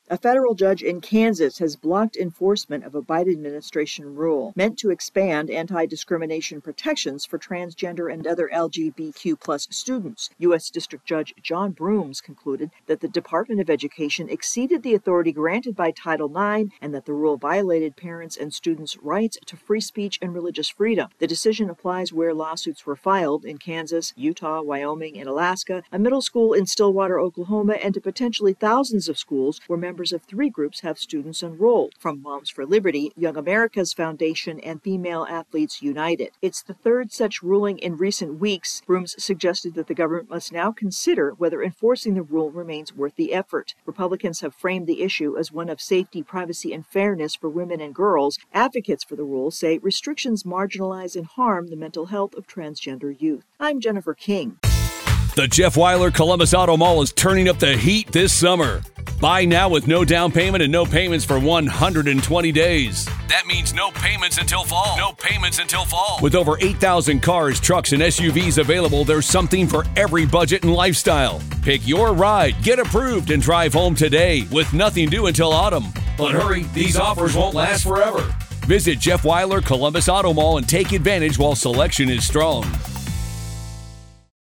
A federal judge in Kansas has blocked enforcement of a Biden administration rule meant to expand anti-discrimination protections for transgender and other LGBTQ+ students. U.S. District Judge John Brooms concluded that the Department of Education exceeded the authority granted by Title IX and that the rule violated parents' and students' rights to free speech and religious freedom. The decision applies where lawsuits were filed in Kansas, Utah, Wyoming, and Alaska, a middle school in Stillwater, Oklahoma, and to potentially thousands of schools where members of 3 groups have students enrolled, from Moms for Liberty, Young America's Foundation, and Female Athletes United. It's the 3rd such ruling in recent weeks. Brooms suggested that the government must now consider whether enforcing the rule remains worth the effort. Republicans have framed the issue as one of safety, privacy, and fairness for women and girls. Advocates for the rule say restrictions marginalize and harm the mental health of transgender youth. I'm Jennifer King. The Jeff Weiler Columbus Auto Mall is turning up the heat this summer. Buy now with no down payment and no payments for 120 days. That means no payments until fall. No payments until fall. With over 8,000 cars, trucks, and SUVs available, there's something for every budget and lifestyle. Pick your ride, get approved, and drive home today with nothing due until autumn. But hurry, these offers won't last forever. Visit Jeff Weiler Columbus Auto Mall and take advantage while selection is strong.